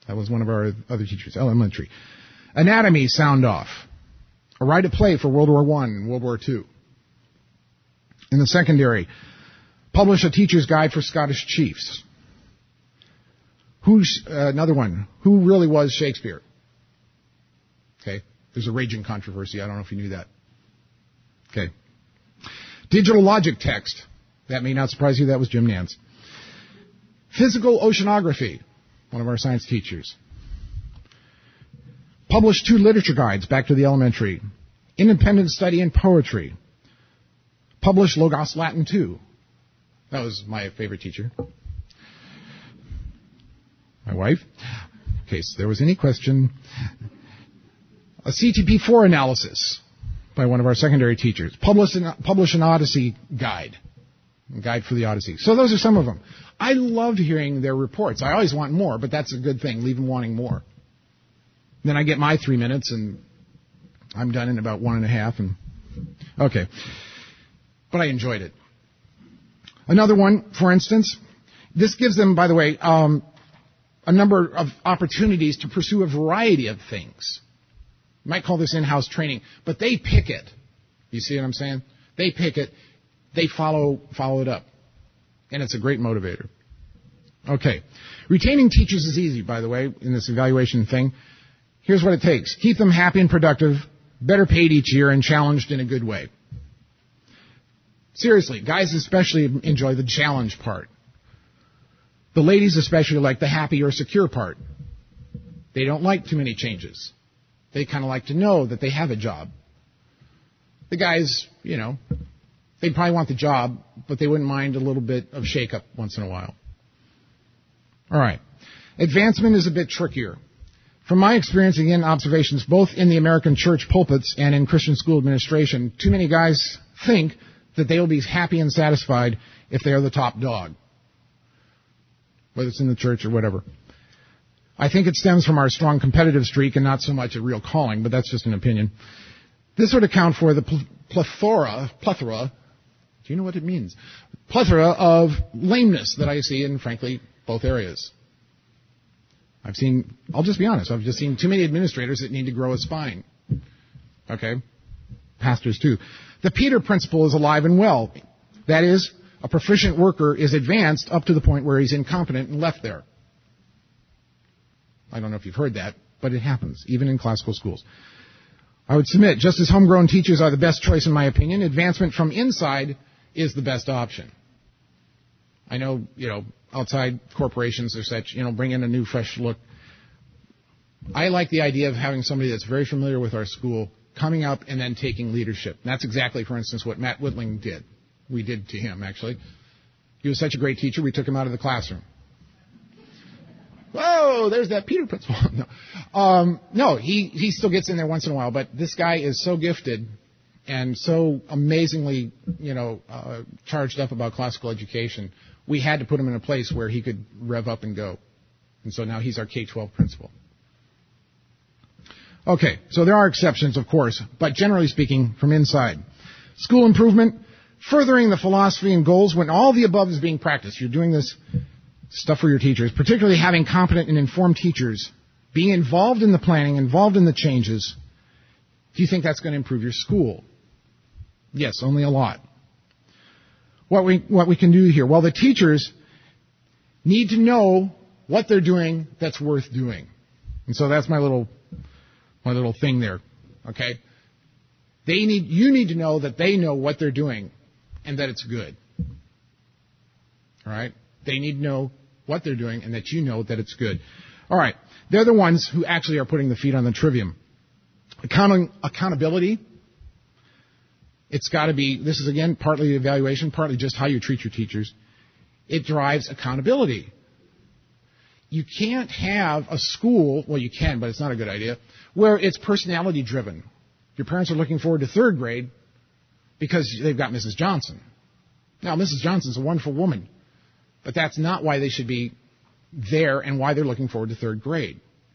That was one of our other teachers, elementary. Anatomy sound off. A rite of play for World War One and World War Two. In the secondary, publish a teacher's guide for Scottish chiefs. Who's, uh, another one, who really was Shakespeare? Okay, there's a raging controversy. I don't know if you knew that. Okay. Digital logic text. That may not surprise you, that was Jim Nance. Physical oceanography, one of our science teachers. Published two literature guides back to the elementary. Independent study in poetry. Published Logos Latin two. That was my favorite teacher. My wife. In case there was any question. A C T P four analysis by one of our secondary teachers. Published an, published an Odyssey guide. A guide for the Odyssey. So those are some of them. I loved hearing their reports. I always want more, but that's a good thing. Leave them wanting more. Then I get my three minutes, and I'm done in about one and a half. And okay. But I enjoyed it. Another one, for instance, this gives them, by the way, um, a number of opportunities to pursue a variety of things. You might call this in-house training, but they pick it. You see what I'm saying? They pick it. They follow follow it up. And it's a great motivator. Okay. Retaining teachers is easy, by the way, in this evaluation thing. Here's what it takes. Keep them happy and productive, better paid each year, and challenged in a good way. Seriously, guys especially enjoy the challenge part. The ladies especially like the happy or secure part. They don't like too many changes. They kind of like to know that they have a job. The guys, you know, they probably want the job, but they wouldn't mind a little bit of shake-up once in a while. All right. Advancement is a bit trickier. From my experience, again, observations, both in the American church pulpits and in Christian school administration, too many guys think that they will be happy and satisfied if they are the top dog, whether it's in the church or whatever. I think it stems from our strong competitive streak and not so much a real calling, but that's just an opinion. This would account for the pl- plethora, plethora, do you know what it means? Plethora of lameness that I see in, frankly, both areas. I've seen, I'll just be honest, I've just seen too many administrators that need to grow a spine. Okay? Pastors too. The Peter principle is alive and well. That is, a proficient worker is advanced up to the point where he's incompetent and left there. I don't know if you've heard that, but it happens, even in classical schools. I would submit, just as homegrown teachers are the best choice in my opinion, advancement from inside is the best option. I know, you know, outside corporations or such, you know, bring in a new, fresh look. I like the idea of having somebody that's very familiar with our school coming up and then taking leadership. And that's exactly, for instance, what Matt Whitling did. We did to him, actually. He was such a great teacher, we took him out of the classroom. Whoa, there's that Peter principle. no, um, no he, he still gets in there once in a while, but this guy is so gifted and so amazingly, you know, uh, charged up about classical education. We had to put him in a place where he could rev up and go. And so now he's our K twelve principal. Okay, so there are exceptions, of course, but generally speaking, from inside. School improvement, furthering the philosophy and goals when all the above is being practiced. You're doing this stuff for your teachers, particularly having competent and informed teachers, being involved in the planning, involved in the changes. Do you think that's going to improve your school? Yes, only a lot. What we, what we can do here? Well, the teachers need to know what they're doing that's worth doing. And so that's my little, my little thing there. Okay? They need, you need to know that they know what they're doing and that it's good. All right? They need to know what they're doing and that you know that it's good. All right. They're the ones who actually are putting the feet on the trivium. Accounting, accountability. It's got to be, this is again partly evaluation, partly just how you treat your teachers. It drives accountability. You can't have a school, well you can, but it's not a good idea, where it's personality driven. Your parents are looking forward to third grade because they've got Missus Johnson. Now, Missus Johnson's a wonderful woman, but that's not why they should be there and why they're looking forward to third grade.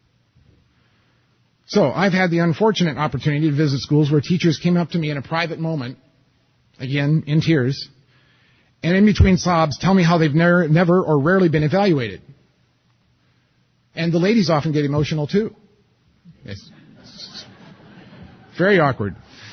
So I've had the unfortunate opportunity to visit schools where teachers came up to me in a private moment, again, in tears, and in between sobs, tell me how they've never, never or rarely been evaluated. And the ladies often get emotional too. It's very awkward.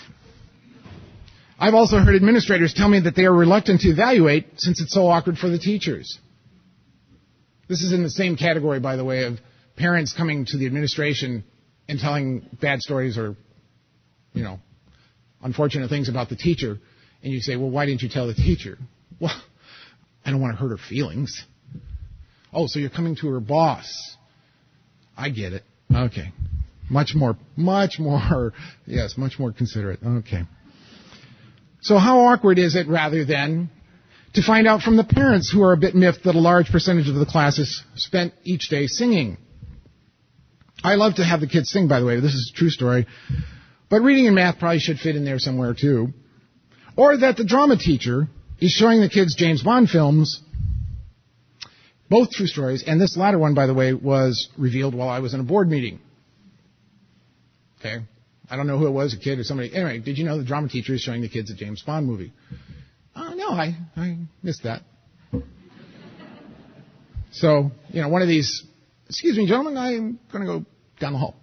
I've also heard administrators tell me that they are reluctant to evaluate since it's so awkward for the teachers. This is in the same category, by the way, of parents coming to the administration and telling bad stories or, you know, unfortunate things about the teacher. And you say, well, why didn't you tell the teacher? Well, I don't want to hurt her feelings. Oh, so you're coming to her boss. I get it. Okay. Much more, much more, yes, much more considerate. Okay. So how awkward is it, rather than, to find out from the parents who are a bit miffed that a large percentage of the class is spent each day singing? I love to have the kids sing, by the way. This is a true story. But reading and math probably should fit in there somewhere, too. Or that the drama teacher is showing the kids James Bond films. Both true stories. And this latter one, by the way, was revealed while I was in a board meeting. Okay? I don't know who it was, a kid or somebody. Anyway, did you know the drama teacher is showing the kids a James Bond movie? Oh, no, I, I missed that. So, you know, one of these, excuse me, gentlemen, I'm going to go down the hall.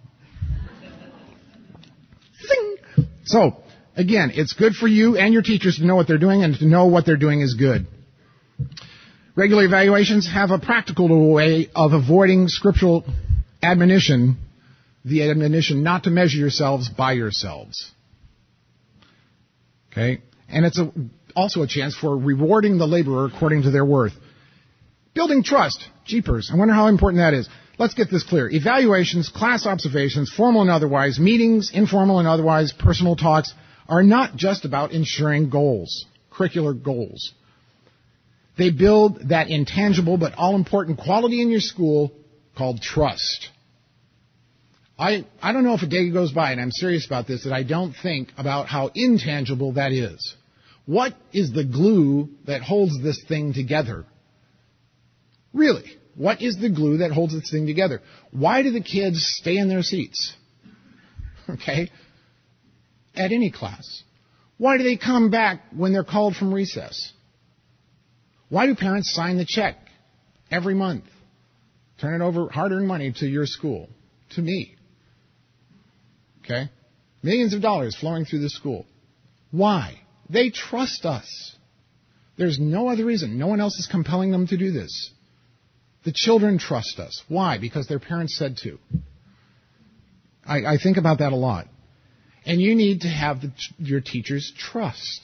Zing. So, again, it's good for you and your teachers to know what they're doing and to know what they're doing is good. Regular evaluations have a practical way of avoiding scriptural admonition, the admonition not to measure yourselves by yourselves. Okay? And it's a, also a chance for rewarding the laborer according to their worth. Building trust. Jeepers. I wonder how important that is. Let's get this clear. Evaluations, class observations, formal and otherwise, meetings, informal and otherwise, personal talks, are not just about ensuring goals, curricular goals. They build that intangible but all-important quality in your school called trust. I, I don't know if a day goes by, and I'm serious about this, that I don't think about how intangible that is. What is the glue that holds this thing together? Really, what is the glue that holds this thing together? Why do the kids stay in their seats? Okay? At any class. Why do they come back when they're called from recess? Why do parents sign the check every month? Turn it over, hard-earned money, to your school, to me. Okay? Millions of dollars flowing through the school. Why? They trust us. There's no other reason. No one else is compelling them to do this. The children trust us. Why? Because their parents said to. I, I think about that a lot. And you need to have the, your teachers' trust.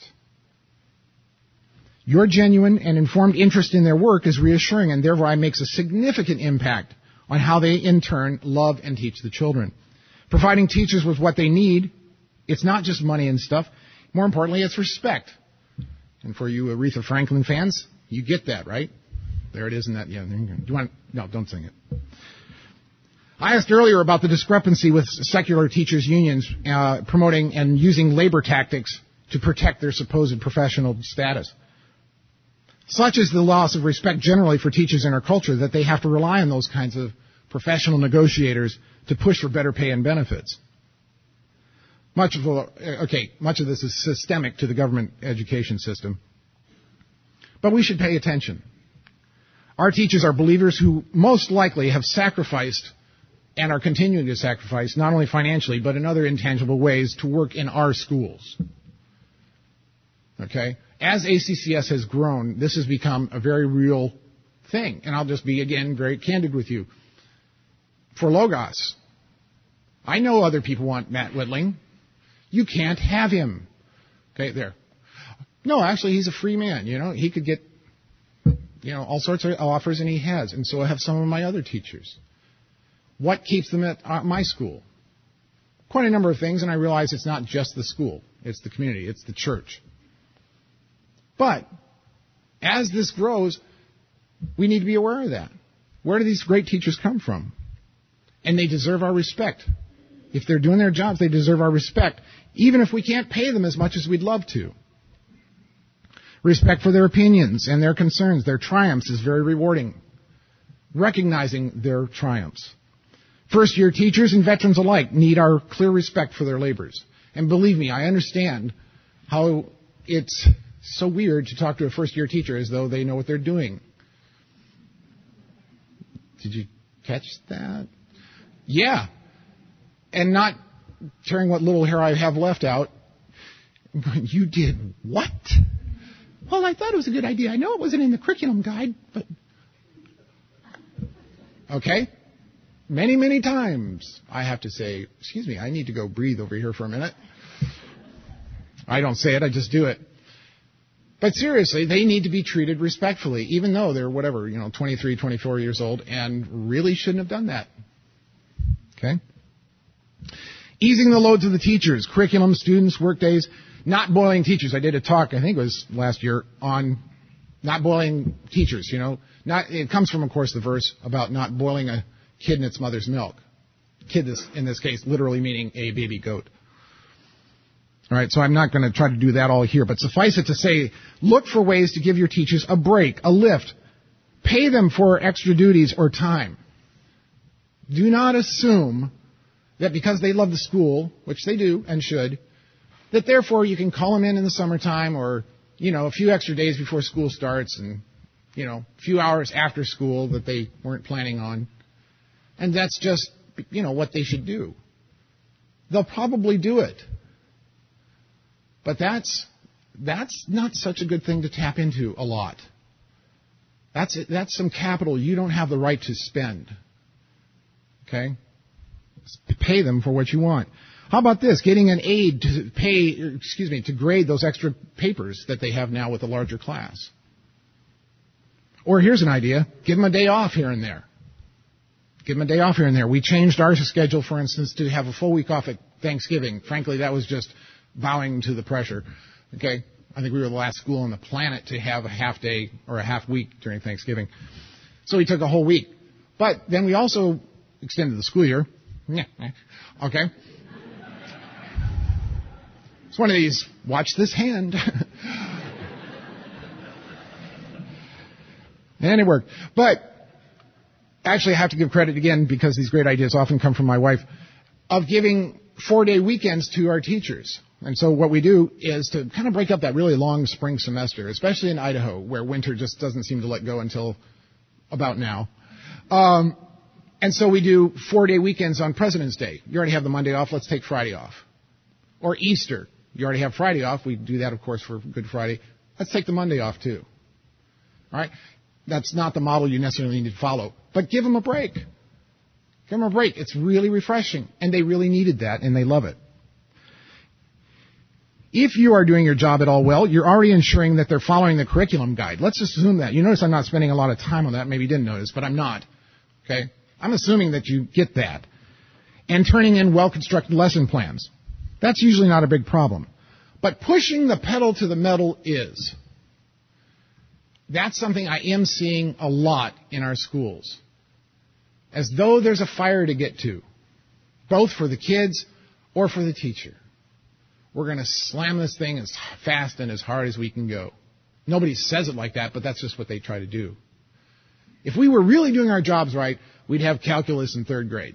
Your genuine and informed interest in their work is reassuring and thereby makes a significant impact on how they in turn love and teach the children. Providing teachers with what they need, it's not just money and stuff. More importantly, it's respect. And for you Aretha Franklin fans, you get that, right? There it is in that. Yeah, there you go. Do you want? No, don't sing it. I asked earlier about the discrepancy with secular teachers' unions uh, promoting and using labor tactics to protect their supposed professional status. Such is the loss of respect generally for teachers in our culture that they have to rely on those kinds of professional negotiators to push for better pay and benefits. Much of okay, much of this is systemic to the government education system. But we should pay attention. Our teachers are believers who most likely have sacrificed and are continuing to sacrifice, not only financially, but in other intangible ways, to work in our schools. Okay? As A C C S has grown, this has become a very real thing. And I'll just be, again, very candid with you. For Logos, I know other people want Matt Whitling. You can't have him. Okay, there. No, actually, he's a free man. You know, he could get, you know, all sorts of offers, and he has. And so I have some of my other teachers. What keeps them at my school? Quite a number of things, and I realize it's not just the school. It's the community. It's the church. But as this grows, we need to be aware of that. Where do these great teachers come from? And they deserve our respect. If they're doing their jobs, they deserve our respect, even if we can't pay them as much as we'd love to. Respect for their opinions and their concerns, their triumphs is very rewarding. Recognizing their triumphs. First-year teachers and veterans alike need our clear respect for their labors. And believe me, I understand how it's so weird to talk to a first-year teacher as though they know what they're doing. Did you catch that? Yeah. And not tearing what little hair I have left out. You did what? Well, I thought it was a good idea. I know it wasn't in the curriculum guide, but... Okay? Many, many times I have to say, excuse me, I need to go breathe over here for a minute. I don't say it, I just do it. But seriously, they need to be treated respectfully, even though they're whatever, you know, twenty-three, twenty-four years old, and really shouldn't have done that. Okay? Easing the loads of the teachers, curriculum, students, work days, not boiling teachers. I did a talk, I think it was last year, on not boiling teachers, you know. Not, it comes from, of course, the verse about not boiling a kid in its mother's milk. Kid, this, in this case, literally meaning a baby goat. All right, so I'm not going to try to do that all here, but suffice it to say, look for ways to give your teachers a break, a lift. Pay them for extra duties or time. Do not assume that because they love the school, which they do and should, that therefore you can call them in in the summertime or, you know, a few extra days before school starts and, you know, a few hours after school that they weren't planning on. And that's just, you know, what they should do. They'll probably do it. But that's that's not such a good thing to tap into a lot. That's that's some capital you don't have the right to spend. Okay? Pay them for what you want. How about this? Getting an aide to pay, excuse me, to grade those extra papers that they have now with a larger class. Or here's an idea. Give them a day off here and there. Give them a day off here and there. We changed our schedule, for instance, to have a full week off at Thanksgiving. Frankly, that was just bowing to the pressure. Okay? I think we were the last school on the planet to have a half day or a half week during Thanksgiving. So we took a whole week. But then we also extended the school year. Okay? It's one of these, watch this hand. And it worked. But actually I have to give credit again, because these great ideas often come from my wife, of giving four-day weekends to our teachers. And so what we do is to kind of break up that really long spring semester, especially in Idaho, where winter just doesn't seem to let go until about now. Um, and so we do four-day weekends on President's Day. You already have the Monday off, let's take Friday off. Or Easter. You already have Friday off. We do that, of course, for Good Friday. Let's take the Monday off, too. All right? That's not the model you necessarily need to follow. But give them a break. Give them a break. It's really refreshing. And they really needed that, and they love it. If you are doing your job at all well, you're already ensuring that they're following the curriculum guide. Let's assume that. You notice I'm not spending a lot of time on that. Maybe you didn't notice, but I'm not. Okay? I'm assuming that you get that. And turning in well-constructed lesson plans. That's usually not a big problem. But pushing the pedal to the metal is. That's something I am seeing a lot in our schools. As though there's a fire to get to, both for the kids or for the teacher. We're going to slam this thing as fast and as hard as we can go. Nobody says it like that, but that's just what they try to do. If we were really doing our jobs right, we'd have calculus in third grade.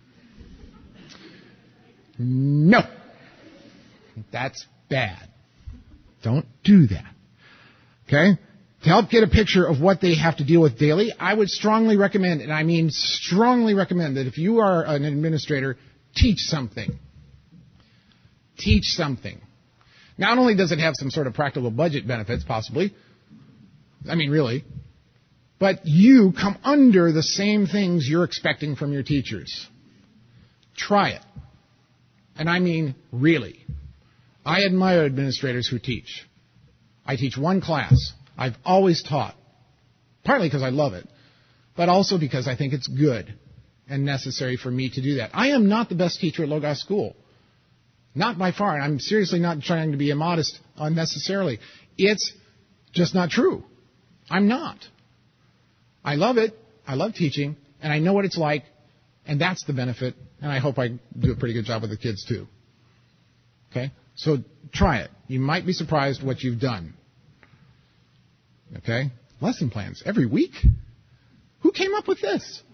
No. That's bad. Don't do that. Okay? To help get a picture of what they have to deal with daily, I would strongly recommend, and I mean strongly recommend, that if you are an administrator, teach something. Teach something. Not only does it have some sort of practical budget benefits, possibly, I mean really, but you come under the same things you're expecting from your teachers. Try it. And I mean really. I admire administrators who teach. I teach one class. I've always taught, partly because I love it, but also because I think it's good and necessary for me to do that. I am not the best teacher at Logos School. Not by far. And I'm seriously not trying to be immodest unnecessarily. It's just not true. I'm not. I love it. I love teaching. And I know what it's like. And that's the benefit. And I hope I do a pretty good job with the kids too. Okay? So try it. You might be surprised what you've done. Okay? Lesson plans every week? Who came up with this?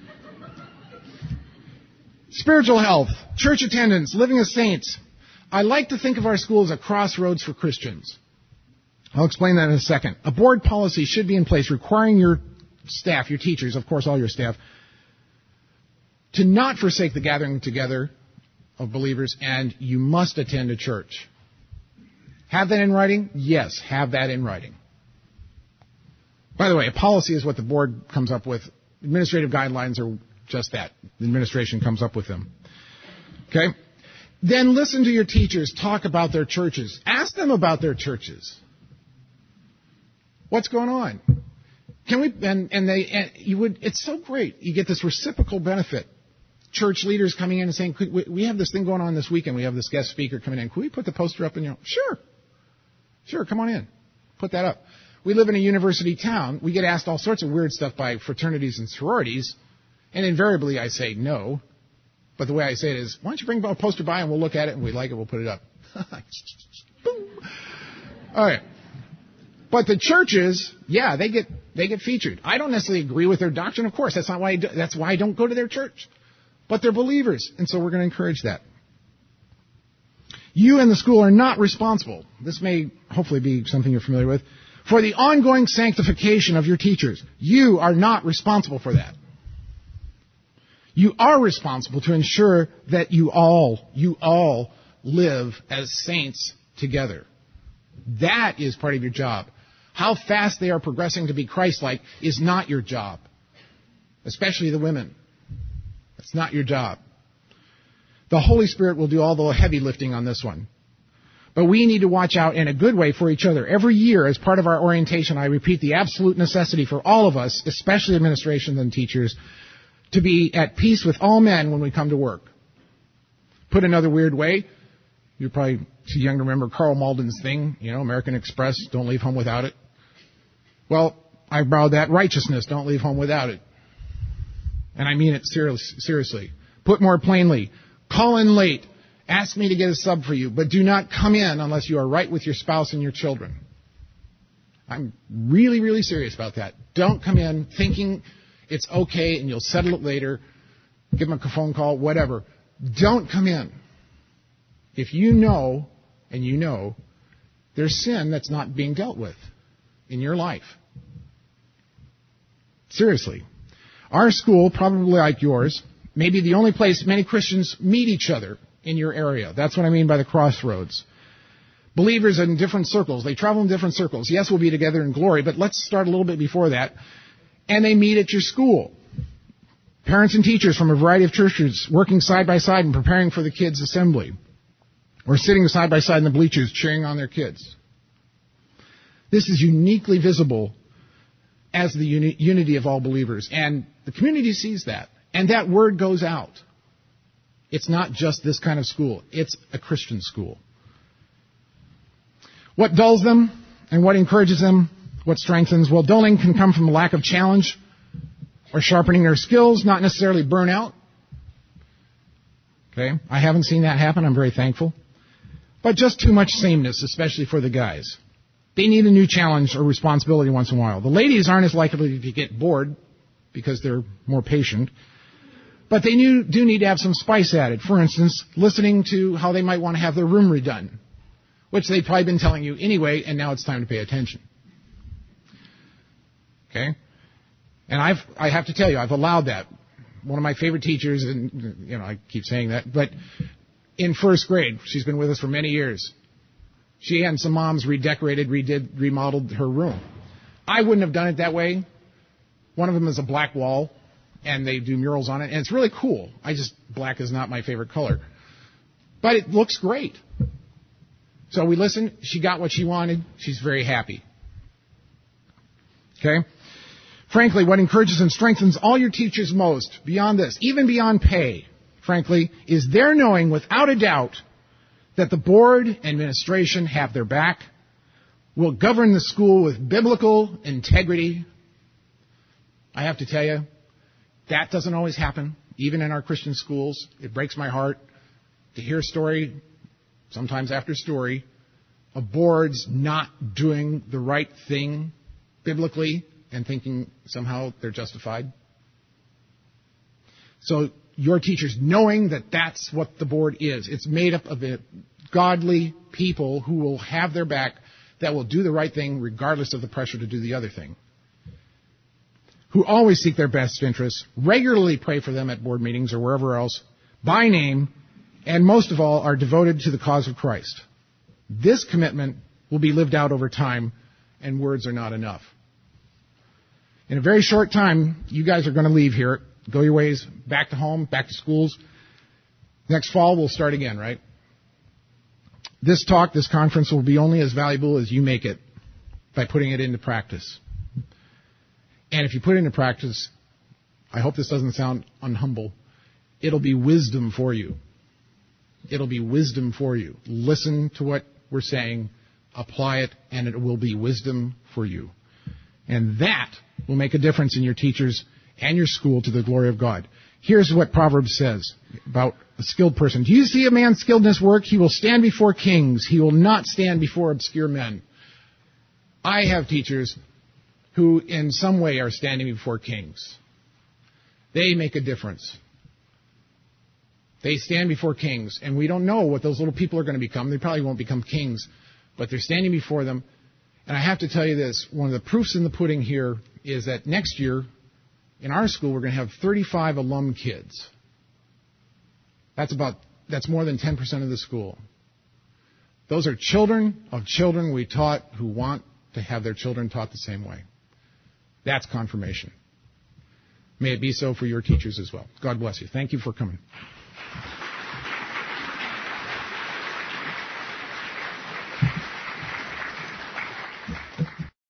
Spiritual health, church attendance, living as saints. I like to think of our school as a crossroads for Christians. I'll explain that in a second. A board policy should be in place requiring your staff, your teachers, of course all your staff, to not forsake the gathering together of believers, and you must attend a church. Have that in writing? Yes, have that in writing. By the way, a policy is what the board comes up with. Administrative guidelines are just that. The administration comes up with them. Okay? Then listen to your teachers talk about their churches. Ask them about their churches. What's going on? Can we? And, and they, and you would. It's so great. You get this reciprocal benefit. Church leaders coming in and saying, Could we, "We have this thing going on this weekend. We have this guest speaker coming in. Could we put the poster up in your?" Sure, sure. Come on in. Put that up. We live in a university town. We get asked all sorts of weird stuff by fraternities and sororities, and invariably I say no. But the way I say it is, why don't you bring a poster by and we'll look at it, and if we like it, we'll put it up. Boom. All right. But the churches, yeah, they get they get featured. I don't necessarily agree with their doctrine, of course. That's not why I do, that's why I don't go to their church. But they're believers, and so we're going to encourage that. You and the school are not responsible. This may hopefully be something you're familiar with. For the ongoing sanctification of your teachers. You are not responsible for that. You are responsible to ensure that you all, you all live as saints together. That is part of your job. How fast they are progressing to be Christ-like is not your job. Especially the women. It's not your job. The Holy Spirit will do all the heavy lifting on this one. But we need to watch out in a good way for each other. Every year, as part of our orientation, I repeat the absolute necessity for all of us, especially administration and teachers, to be at peace with all men when we come to work. Put another weird way, you're probably too young to remember Carl Malden's thing, you know, American Express, don't leave home without it. Well, I borrowed that. Righteousness, don't leave home without it. And I mean it serious, seriously. Put more plainly, call in late. Ask me to get a sub for you, but do not come in unless you are right with your spouse and your children. I'm really, really serious about that. Don't come in thinking it's okay and you'll settle it later. Give them a phone call, whatever. Don't come in. If you know, and you know, there's sin that's not being dealt with in your life. Seriously. Our school, probably like yours, may be the only place many Christians meet each other in your area. That's what I mean by the crossroads. Believers in different circles. They travel in different circles. Yes, we'll be together in glory, but let's start a little bit before that. And they meet at your school. Parents and teachers from a variety of churches working side by side and preparing for the kids' assembly. Or sitting side by side in the bleachers cheering on their kids. This is uniquely visible as the uni- unity of all believers. And the community sees that. And that word goes out. It's not just this kind of school. It's a Christian school. What dulls them and what encourages them, what strengthens? Well, dulling can come from a lack of challenge or sharpening their skills, not necessarily burnout. Okay? I haven't seen that happen. I'm very thankful. But just too much sameness, especially for the guys. They need a new challenge or responsibility once in a while. The ladies aren't as likely to get bored because they're more patient. But they do need to have some spice added. For instance, listening to how they might want to have their room redone, which they've probably been telling you anyway, and now it's time to pay attention. Okay? And I've, I have to tell you, I've allowed that. One of my favorite teachers, and you know, I keep saying that, but in first grade, she's been with us for many years. She and some moms redecorated, redid, remodeled her room. I wouldn't have done it that way. One of them is a black wall, and they do murals on it, and it's really cool. I just, black is not my favorite color. But it looks great. So we listened. She got what she wanted. She's very happy. Okay? Frankly, what encourages and strengthens all your teachers most, beyond this, even beyond pay, frankly, is their knowing without a doubt that the board and administration have their back, will govern the school with biblical integrity. I have to tell you, that doesn't always happen, even in our Christian schools. It breaks my heart to hear a story, sometimes after story, of boards not doing the right thing biblically and thinking somehow they're justified. So your teachers knowing that that's what the board is. It's made up of godly people who will have their back, that will do the right thing regardless of the pressure to do the other thing. who always seek their best interests, regularly pray for them at board meetings or wherever else, by name, and most of all, are devoted to the cause of Christ. This commitment will be lived out over time, and words are not enough. In a very short time, you guys are going to leave here, go your ways, back to home, back to schools. Next fall, we'll start again, right? This talk, this conference will be only as valuable as you make it by putting it into practice. And if you put it into practice, I hope this doesn't sound unhumble, it'll be wisdom for you. It'll be wisdom for you. Listen to what we're saying, apply it, and it will be wisdom for you. And that will make a difference in your teachers and your school to the glory of God. Here's what Proverbs says about a skilled person. Do you see a man skilled in his work? He will stand before kings. He will not stand before obscure men. I have teachers who in some way are standing before kings. They make a difference. They stand before kings, and we don't know what those little people are going to become. They probably won't become kings, but they're standing before them. And I have to tell you this, one of the proofs in the pudding here is that next year, in our school, we're going to have thirty-five alum kids. That's about, that's more than ten percent of the school. Those are children of children we taught who want to have their children taught the same way. That's confirmation. May it be so for your teachers as well. God bless you. Thank you for coming.